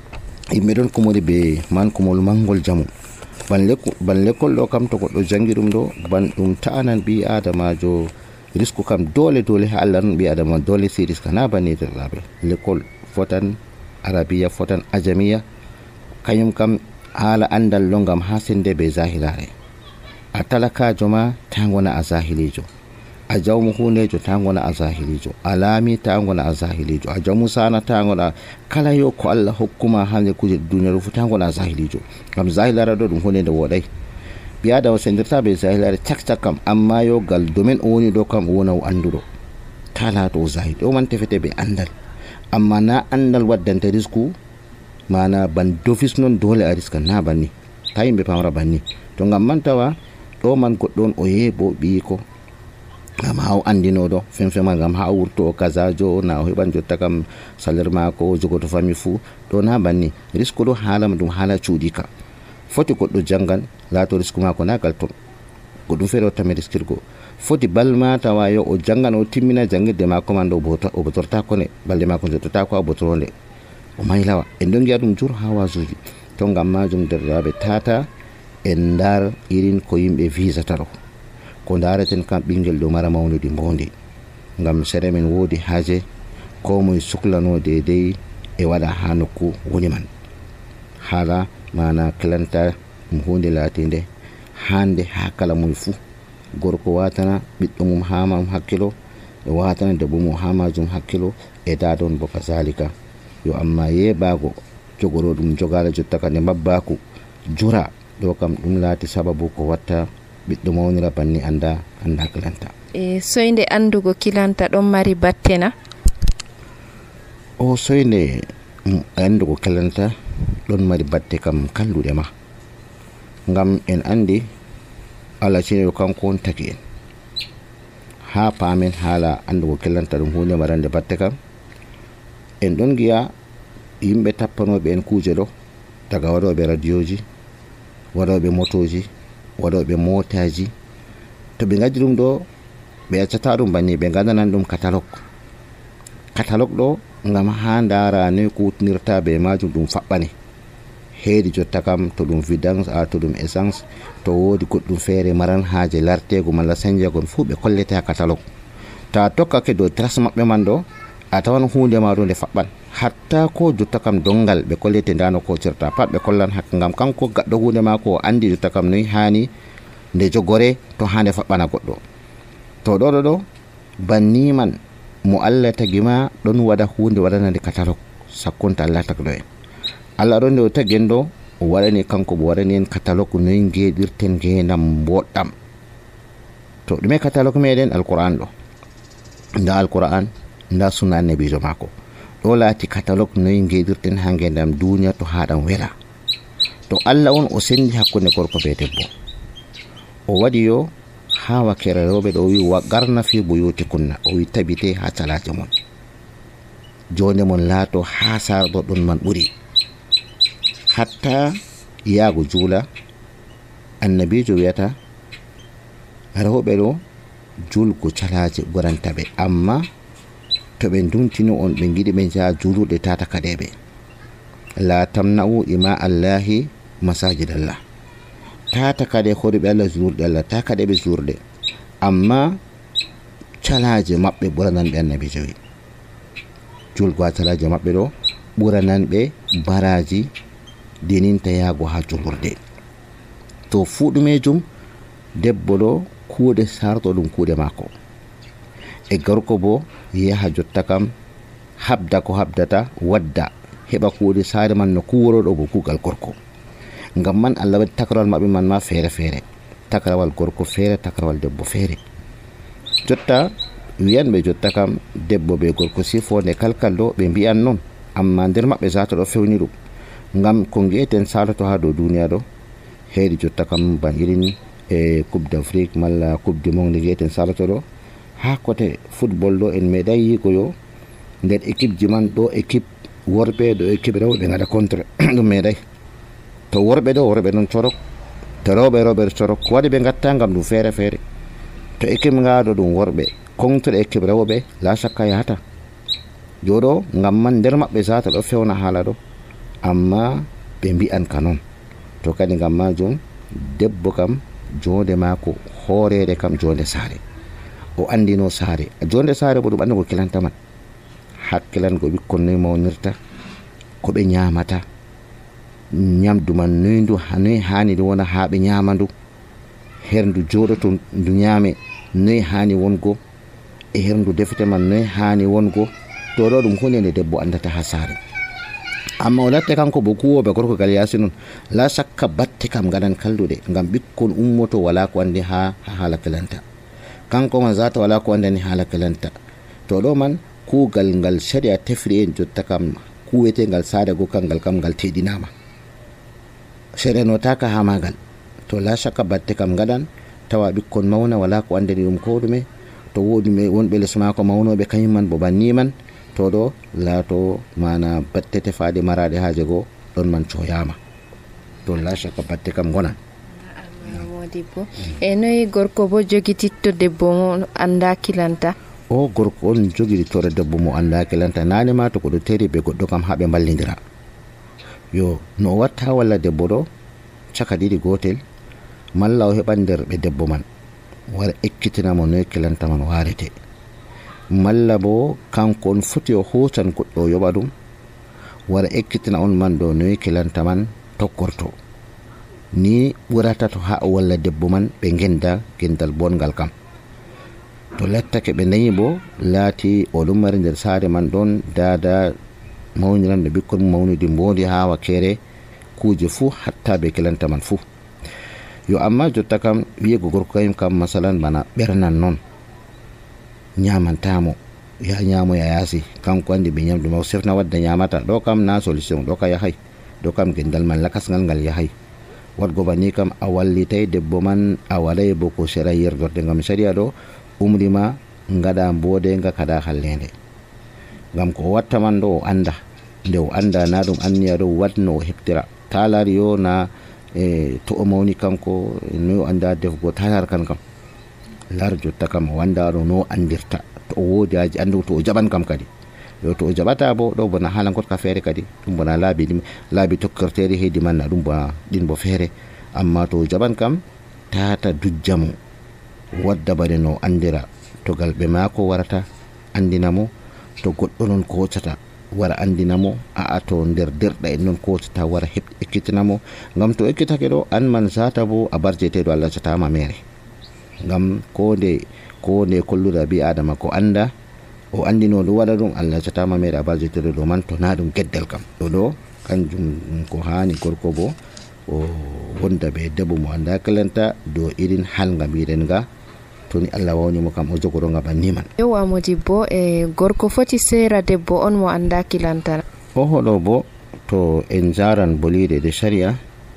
yimɓe ɗon komori be man komol mangol jamu ban l'école ɗo kam to goɗɗo jangi ɗum ɗo ban ɗum ta'anan ɓi adamajo risque kam dole dole ha allah non ɓi adama dole si risque na banni derɗaɓe l'école fotan arabiya fotan ajamiya kañum kam haala andal ɗo ngam ha sende be zahirare a talakajo ma ta gona a zahilijo a jawmu hundejo ta gona a zahilijo a laami ta gona a zahilijo a jawmu sana ta gona kala yo ko allah hokkuma hande kuje duniyaru fu ta gona a zahilijo ngam zahilare ɗo ɗum hunde nde woɗay ɓi adama sendirta be zahilare cak cak kam amma yo gal domaine o woni ɗo kam o wona o anduɗo ta laato o zahil ɗo man tefete be andal amma na andal waddante risque mana ban d'office non dole a risque na banni ta yimɓe pamra banni to ngam man tawa ɗo man goɗɗo on o yeebo ɓii ko ngam ha o andinoɗo fenfema ngam ha o wurto o kasajo na o heɓan jotta kam salaire mako o jogoto famille fou ɗo na banni risque ɗo haalama ɗum haala cuuɗi ka foti goɗɗo jangan laato risque mako nagal ton goɗɗum feere o tami riskirgo foti balma tawa yo o jangan o timmina jangirde mako man ɗo o botorta kone balde mako jottota ko a botoronde o maylawa en ɗon giya ɗum jur ha wasuji to ngam majum derɗiraɓe tata en dar irin ko yimɓe visata ɗo ko dareten kam ɓinguel ɗo mara mawnude mbondi ngam sere men woodi haaje ko moye suklano dedei e waɗa ha nokku woni man haala mana klanta ɗum hunde latinde hande ha kala moye fuu gorko watana ɓiɗɗo mum ha mam hakkilo e watana debbo mum ha majum hakkilo e dadon bo kazalika yo amma yeɓago jogoro ɗum jogala jotta kande mabbaku jura ɗo kam ɗum laati sababu ko watta ɓiɗɗo mawnira banni anda anda kilanta. e soyde andugo kilanta ɗon mari batte na? o soyde andugo kilanta ɗon mari batte kam kalluɗe ma ngam en andi Allah cineɗo kanko on taki en ha paamen haala andugo kilanta ɗum hunde marande batte kam en ɗon giya yimɓe tappanoɓe en kuuje ɗo daga waɗoɓe radio ji waɗoɓe motoji waɗoɓe motaji to ɓe gaddi ɗum ɗo ɓe accata ɗum banni ɓe gandanan ɗum catalogue catalogue ɗo ngam ha dara noy kutinirta be majum ɗum faɓɓane heedi jotta kam to ɗum vidance a to ɗum essence to woodi goɗɗum feere maran haaje lartego malla sañjagon fuu ɓe kollete ha catalogue ta tokkake dow trace maɓɓe man ɗo a tawan hunde ma ɗo nde faɓɓan hatta ko jotta kam dongal ɓe kollete ndano ko cirta pat ɓe kollan hakka ngam kanko gaɗɗo hunde ma ko andi jotta kam noyi hani nde jogore to hande faɓɓana goɗɗo. To ɗo ɗo ɗo banni man mo Allah tagi ma ɗon waɗa hunde waɗanande catalogue sakkonta Allah tagi ɗo en Allah ɗon nde o tagi en ɗo o waɗani kanko bo waɗani en catalogue noyi geɗirten ngenam boɗɗam. To ɗume catalogue meɗen alquran ɗo nda alquran nda sunna annabijo mako ɗo laati catalogue noyi geɗirten ha ngendam duniya to haɗan wela. To Allah on o sendi hakkunde gorko be debbo o waɗi yo ha wakkere rewɓe ɗo wi waqarna fi buyutikunna o wi tabite ha calaje mon jonde mon laato ha sarɗo ɗon man ɓuri hatta yaago juula annabijo wiyata rewɓe ɗo julgo calaje ɓuranta ɓe amma to ɓe dumtini on ɓe giɗi ɓe jaa juluɗe tata kaɗeɓe la tamna'u ima allahi masajidallah tata kade horiɓe Allah julurɗe Allah ta kaɗeɓe julurɗe amma calaje maɓɓe ɓurananɓe annabijo wi julgo ha calaje maɓɓe ɗo ɓurananɓe baraji deninta yaago ha julurde. To fuu ɗumejum debbo ɗo kuuɗe sarto ɗum kuuɗe mako e gorko bo yaha jotta kam habda ko habdata wadda heɓa kuuɗe saare man no kuworoɗo bo kuugal gorko ngam man Allah waɗi takrawal maɓɓe man ma feere feere takrawal gorko feere takrawal debbo feere. Jotta wiyanɓe jotta kam debbo be gorko sifonde kalkal ɗo ɓe mbiyan noon amma nder maɓɓe zata ɗo fewni ɗum ngam ko ngi'eten saloto ha dow duniya ɗo heedi jotta kam ban irin e coupe d'Afrique malla coupe du monde ngi'eten saloto ɗo ha côté football ɗo en meeɗay yigoyo nder équipe ji man ɗo équipe worɓe ɗo équipe rewɓe gaɗa contre ɗum meeɗay. To worɓe ɗo worɓe ɗon corok to rewɓe rewɓe ɗo corok ko waɗi ɓe gatta ngam ɗum feere feere. To équipe ngaɗo ɗum worɓe contre équipe rewɓe la sakka yahata joɗo ngam man nder maɓɓe zata ɗo fewna haala ɗo amma ɓe mbi'an ka noon. To kadi ngam majum debbo kam jonde mako hoorede kam jonde saare o andino saare jonde saare bo ɗum andi ko kilanta man hakkilango ɓikkon noyi mawnirta ko ɓe ñamata ñamdu man noyi ndu noyi hani ndu wona ha ɓe ñama ndu herndu joɗoto ndu ñaame noyi hani wongo e herndu defete man noyi hani wongo. To ɗo ɗum hunde nde debbo andata ha saare amma o latte kanko bo kuwoɓe gorko gal yasi noon la sakka batte kam gaɗan kalduɗe ngam ɓikkon ummoto wala ko andi ha haala kelanta kanko man zata wala ko andani haala kelanta. To ɗo man kuugal ngal sharia tefri en jotta kam kuwetengal saare gokal ngal kam ngal teɗinama sharia notaka ha magal. To la sakka batte kam gaɗan tawa ɓikkon mawna wala ko andani ɗum ko ɗume to woɗi wonɓe les mako mawnoɓe kañum man bo banni man to ɗo laato mana batte tefaɗe maraɗe haaje goo ɗon man coyama. To la shakka batte kam gonan. Modibo e noyi gorko bo jogititto debbo mo anda kilanta? O gorko on jogitittore debbo mo anda kilanta nane ma to koɗo teri be goɗɗo kam haɓe ballidira yo no o watta walla debbo ɗo caka ɗiɗi gotel malla o heɓan nder ɓe debbo man wara ekkitinamo noyi kilanta man warete malla bo kanko on foti o hosan goɗɗo o yoɓa ɗum wara ekkitina on man ɗo noyi kilanta man tokkorto ni ɓurata to ha o walla debbo man ɓe genda gendal bongal kam. To lattake ɓe dañi bo laati oɗon mari nder saare man ɗon dada mawniranɗo ɓikkon mum mawnidi mbondi ha wakkere kuje fuu hatta ɓe kilanta man fuu yo amma jotta kam wiyego gorko kayum kam masalan bana ɓernan noon ñamantamo ya ñamo ya yaasi kanko andi ɓe ñamdu ma sefna wadda ñamata ɗo kam na solution ɗo ka yahay ɗo kam gendal man lakasngal ngal yahay wadgo banni kam a wallitay debbo man a waɗay bo ko sera yerdorde ngam saria ɗo umrima ngaɗa mbodenga kada hallende ngam ko watta man ɗo o anda nde o anda na ɗum anniya ɗo watno o heɓtira talari yo na e to o mawni kanko no o anda defgo talar kan kam lar jotta kam o wanda ɗo no andirta to o wodi aji andu to o jaɓan kam kadi yo to o jaɓata bo ɗo bona haala gotka feere kadi ɗum bona laabi ɗim laabi tokkorteɗe heydi man na ɗum bona ɗin bo feere amma to o jaɓan kam tata dujjamo wadda bane no andira to galɓe maako warata andinamo to goɗɗo non kocata wara andinamo aa to nder derɗa en non kocata wara heɓ ekkitinamo ngam to ekkitake ɗo an man sata bo a barjeteɗo Allah catama mere ngam ko nde ko nde kolluɗa bi adama ko anda o andino ɗum waɗa ɗum Allah catama mere a barjeteɗo ɗo man to na ɗum geddal kam ɗo ɗo kanjum ko hani gorko bo o wonda be debbo mo anda kalanta do irin hal nga mbiɗen nga toni Allah wawni mo kam o jogoronga banni man. Yowa Modibbo e gorko foti sera debbo on mo anda kilanta. O hoɗo bo to en jaran bolide de sharia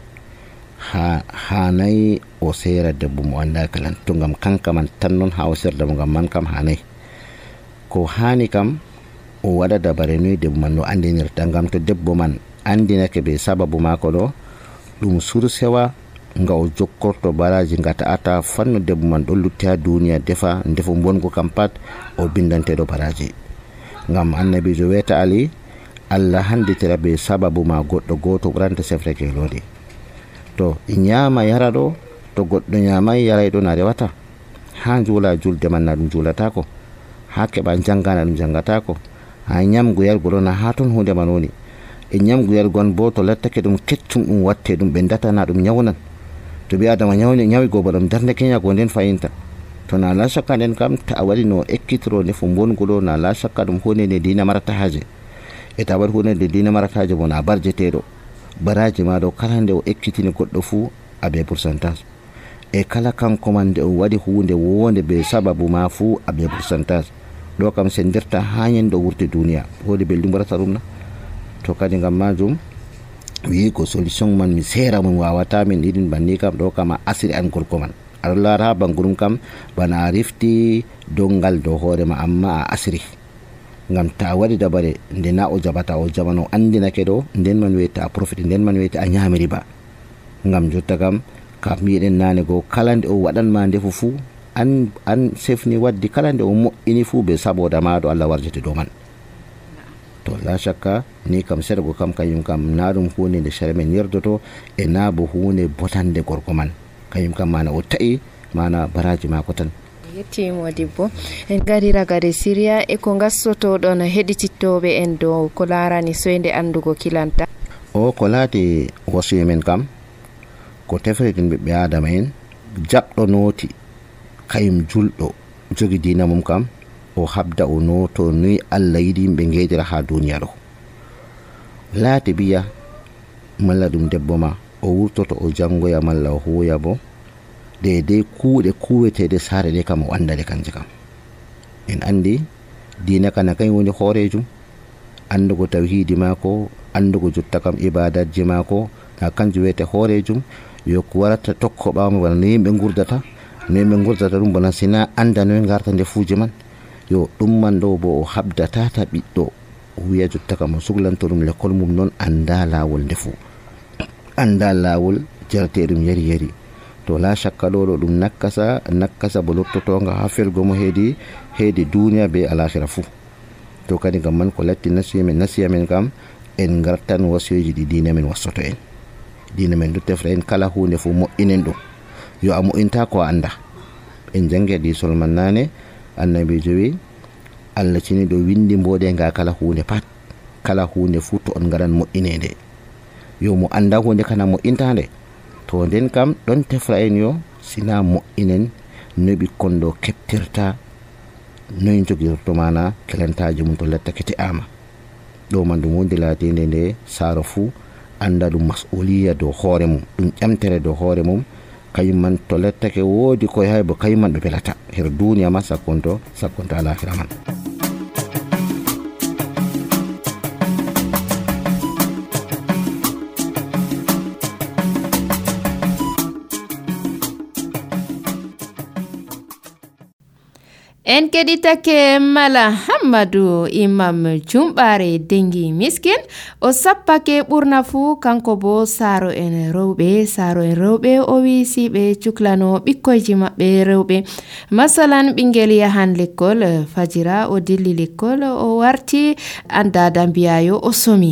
ha hanai o sera debbo mo anda kilanta to ngam kanka man tan non ha o serda mo ngam man kam hanai ko hani kam o wada dabare noy debbo man no andinirta ngam to debbo man andinake be sababu mako ɗo ɗum sursewa nga o jokkorto baraji ngata ata fanno debbo man ɗo lutti ha duniya defa ndefu bongo kam pat o bindanteɗo baraji ngam annabijo weta ali Allah handitira be sababu ma goɗɗo goto ɓuranta sefre kelode to nyama yara ɗo to goɗɗo nyamai yaray ɗo na rewata ha jula julde man na ɗum julatako ha keɓa jangana ɗum jangatako ha nyamgu yargo ɗo na ha ton hunde man woni e nyamgu yargon bo to lattake ɗum keccum ɗum watte ɗum ɓe datana ɗum nyawnan to bi adama nyawni nyawi go bo ɗum darde kenya go nden fayinta to na la shakka nden kam ta a waɗi no ekkitoro nde fu bongu ɗo na la shakka ɗum hunde nde dina marata haje e ta waɗi hunde nde dina marata haje bo na barjeteɗo baraji ma ɗo kala nde o ekkitini goɗɗo fu abe pourcentage e kala kanko man nde o waɗi hunde wonde be sababu ma fu abe pourcentage ɗo kam se nderta ha ñande o wurti duniya wodi belɗum warata ɗum na to kadi ngam majum wi ko solution man mi sera mum wawata min irin banni kam ɗo kam a asiri an gorko man aɗa lara ha bangurum kam bana a rifti dongal dow hoorema amma a asiri ngam ta waɗi dabare nde na o jaɓata o jaɓano andinake ɗo nden man wiyete a profite nden man wiyete a ñami riba ngam jotta kam ka mbiɗen nane go kala nde o waɗanma ndefu fu an an sefni waddi kala nde o moƴƴini fu be saboda maɗo Allah warjete dow man to la shakka ni kam sergo kam kayum kam na ɗum hunde nde sere men yerdoto e na bo hunde botande gorko man kayum kam mana o ta'i mana baraji mako tan. Yetti Modibbo en gadira gade Syria e ko gassoto ɗon heɗitittoɓe en dow ko larani soyde andugo kilanta o ko laati wasiyu men kam ko tefretin ɓiɓɓe adama en jaɓɗo nooti kayum julɗo jogi dina mum kam o habda o noto noyi Allah yiɗi yimɓe ngeedira ha duniya ɗo laati biya malla ɗum debbo ma o wurtoto o jangoya malla o huwoya bo deydey kuuɗe kuwetede saare ɗe kam o andade kanje kam en andi dina kana kay woni hoorejum andugo tawhidi mako andugo jotta kam ibadatji mako na kanjum wiyete hoorejum yo ko warata tokko ɓawma wala no yimɓe gurdata no yimɓe gurdata ɗum bona sina anda noye garta nde fuuje man yo ɗum man ɗo bo o habda tata ɓiɗɗo wiya jotta kam o suglanto ɗum l'école mum noon anda lawol ndefu anda lawol jarteɗum yari yari to la shakka ɗo ɗo ɗum nakkasa nakkasa bo lottotonga ha felgo mo heedi heedi duniya be alahira fuu to kadi ngam man ko latti nasiya men nasiya men kam en gartan wasiyoji ɗi dina men wassoto en dina men ɗo tefra en kala hunde fuu moƴƴinen ɗum yo a moƴƴinta ko a anda en jangi ɗi solman nane annabijo wi Allah cini ɗo windi mboɗenga kala hunde pat kala hunde fuu to on garan moƴƴinede yo mo anda hunde kana moƴƴintande to nden kam ɗon tefra en yo sina moƴƴinen no ɓikkon ɗo keɓtirta noyi jogirto mana kelantaji mum to letta kete ama ɗo man ɗum wondi latinde nde saaro fuu anda ɗum mas'uliya dow hoore mum ɗum ƴamtere dow hoore mum kayum man to lettake woodi koye haybo kayum man ɓe belata her duniya ma sakkonto sakkonto alahira man. en keɗitake mala hammadou imam jumɓare dengi miskin o sappake ɓurna fuu kanko bo saaro en rewɓe saaro en rewɓe o wi siɓe cuklano ɓikkoyji maɓɓe rewɓe masalan ɓinguel yahan l'école fajira o dilli l'école o warti andada mbiyayo o somi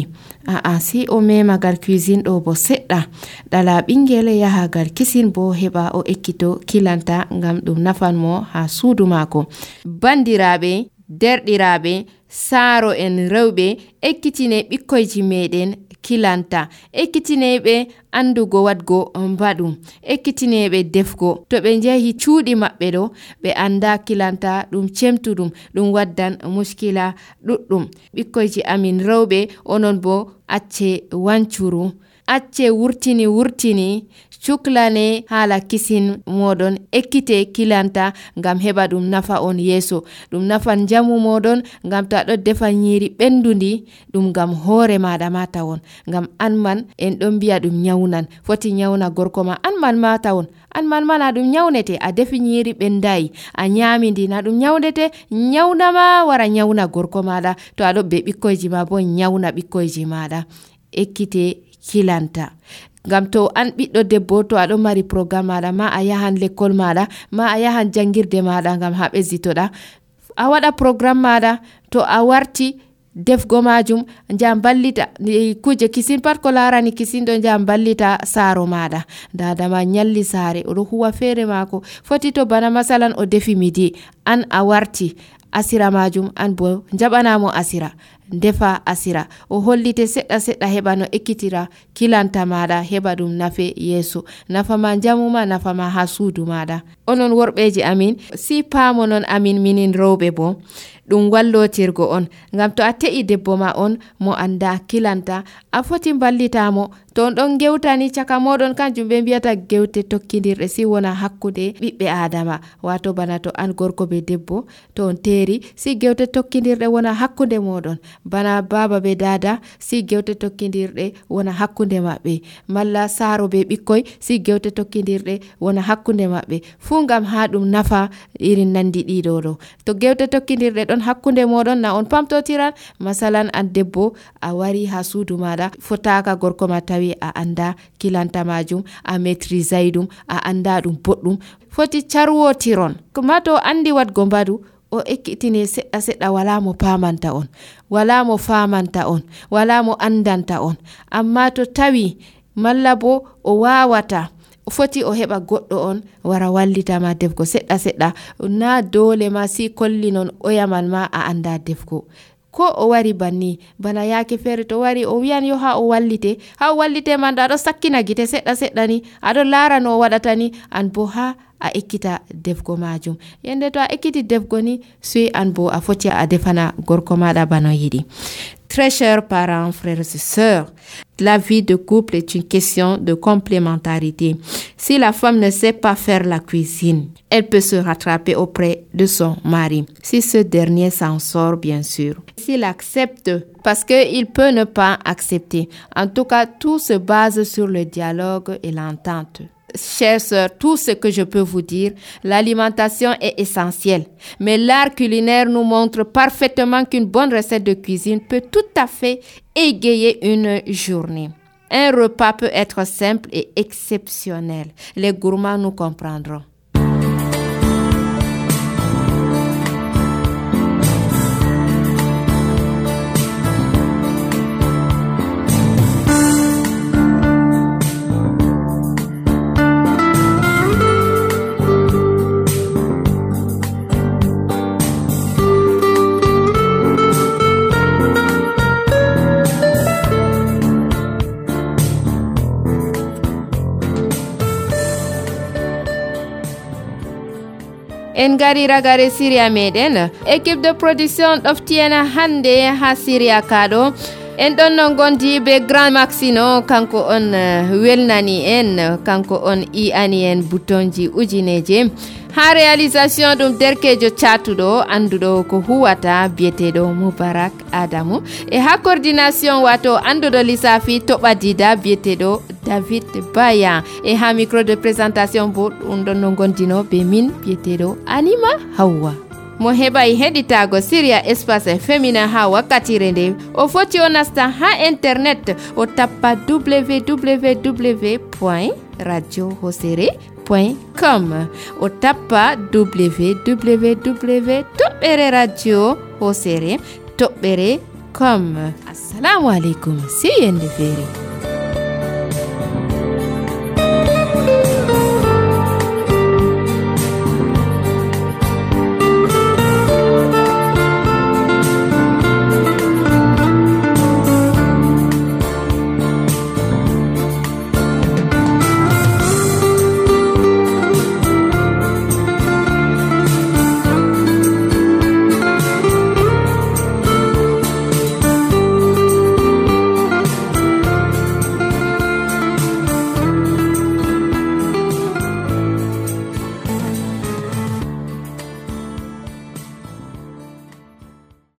aa si o memagal cuisine ɗo bo seɗɗa ɗala ɓingel yahagal kisin bo heɓa o ekkito kilanta ngam ɗum nafan mo ha suudu mako. Bandiraɓe derɗiraɓe saaro en rewɓe ekkitine ɓikkoyji meɗen kilanta, ekkitineɓe andugo wadgo mbaɗum, ekkitineɓe defgo. To ɓe jehi cuuɗi maɓɓe ɗo ɓe anda kilanta ɗum cemtuɗum ɗum waddan muskila ɗuɗɗum. Ɓikkoyji amin rewɓe onon bo acce wancuru, acce wurtini wurtini cuklane hala kisin modon, ekkite kilanta ngam heɓa ɗum nafa on yeso. Ɗum nafan jamu modon ngam to aɗo defa nyiri ɓendundi ɗum ngam hoore maɗa mata won, ngam an man en ɗon mbiya ɗum nyaunan, foti nyauna gorko ma an man mata won. An man mana ɗum nyaunete, a defi nyiri ɓendayi a nyamindi na ɗum nyaunete, nyaunama wara nyauna gorko maɗa. To aɗo be ɓikkoyji ma bo nyauna ɓikkoyji maɗa. Ekkite kilanta. Ngam to an ɓiɗɗo debbo to aɗo mari programme maɗa, ma a yahan l'école maɗa, ma a yahan jangirde maɗa ngam ha ɓezzitoɗa, a waɗa programme maɗa. To a warti defgo majum jam ballita kuje kisin pat ko larani kisin do jam ballita saaro maɗa. Dadama nyalli saare oɗo huwa feere mako, foti to bana masalan o defi midi, an a warti asira majum an bo jaɓanamo asira, defa asira, o hollite seɗɗa seɗɗa heɓa no ekkitira kilanta maɗa, heɓa ɗum nafe yeso, nafama jamuma, nafama ha suudu maɗa. Onon worɓeji amin, si paamo non amin minin rewɓe bo ɗum wallotirgo on, ngam to a te'i debbo ma on mo anda kilanta, a foti ballitamo. To on ɗon gewtani caka moɗon, kanjum ɓe mbiyata gewte tokkidirɗe si wona hakkude ɓiɓɓe adama, wato bana to an gorko be debbo to on teri si gewte tokkidirɗe wona hakkude moɗon, bana baba be dada si gewte tokkidirɗe wona hakkude maɓɓe, malla saaro be ɓikkoy si gewte tokkidirɗe wona hakkude maɓɓe, fu ngam ha ɗum nafa irin nandi ɗiɗo ɗo. To gewte tokkidirɗe ɗon hakkude moɗon na on pamtotiran. Masalan an debbo a wari ha suudu maɗa, fotaka gorko ma tawi a anda kilanta majum, a maîtrisai ɗum, a anda ɗum boɗɗum, foti carwotiron. Kuma to andi wadgo mbadu o ekkitine seɗɗa seɗɗa, wala mo pamanta on, wala mo famanta on, wala mo andanta on. Amma to tawi malla bo o wawata, foti o heɓa goɗɗo on wara wallitama defgo seɗɗa seɗɗa, na dole ma si kolli non oyaman ma a anda defgo. Ko o wari banni, bana yake feere to wari o wiyan yo ha o wallite, ha o wallite man aɗo sakkina gite seɗɗa seɗɗa ni, aɗo lara no o waɗata ni, an bo ha a ekkita defgo majum. Yende to a ekkiti defgo ni, sai an bo a foti a defana gorko maɗa bano yiɗi. Très chers parents, frères et sœurs, la vie de couple est une question de complémentarité. Si la femme ne sait pas faire la cuisine, elle peut se rattraper auprès de son mari, si ce dernier s'en sort bien sûr. S'il accepte, parce qu'il peut ne pas accepter. En tout cas, tout se base sur le dialogue et l'entente. Chères sœurs, tout ce que je peux vous dire, l'alimentation est essentielle. Mais l'art culinaire nous montre parfaitement qu'une bonne recette de cuisine peut tout à fait égayer une journée. Un repas peut être simple et exceptionnel. Les gourmands nous comprendront. En gari ragare Syria meden, équipe de production ɗoftiena hande ha Syria kaɗo. En ɗon non gondi be Grand Maxino, kanko on uh, welnani en, kanko on i'ani en boutonji ujineje. Ha réalisation ɗum derkejo catuɗo anduɗo ko huwata biyeteɗo Moubarak Adamu, e ha coordination wato anduɗo lissafi toɓadida biyeteɗo David Baya, e ha micro de présentation bo ɗum ɗon no gondino be min biyeteɗo Anima Hawwa. Mo heɓai heɗitago Syria espace féminin ha wakkatire nde, o foti o nasta ha internet o tappa w w w point radio hosere point com, o tappa w w w toɓɓere radio hosere toɓɓere com. assalamu alaikum sai yanda fere.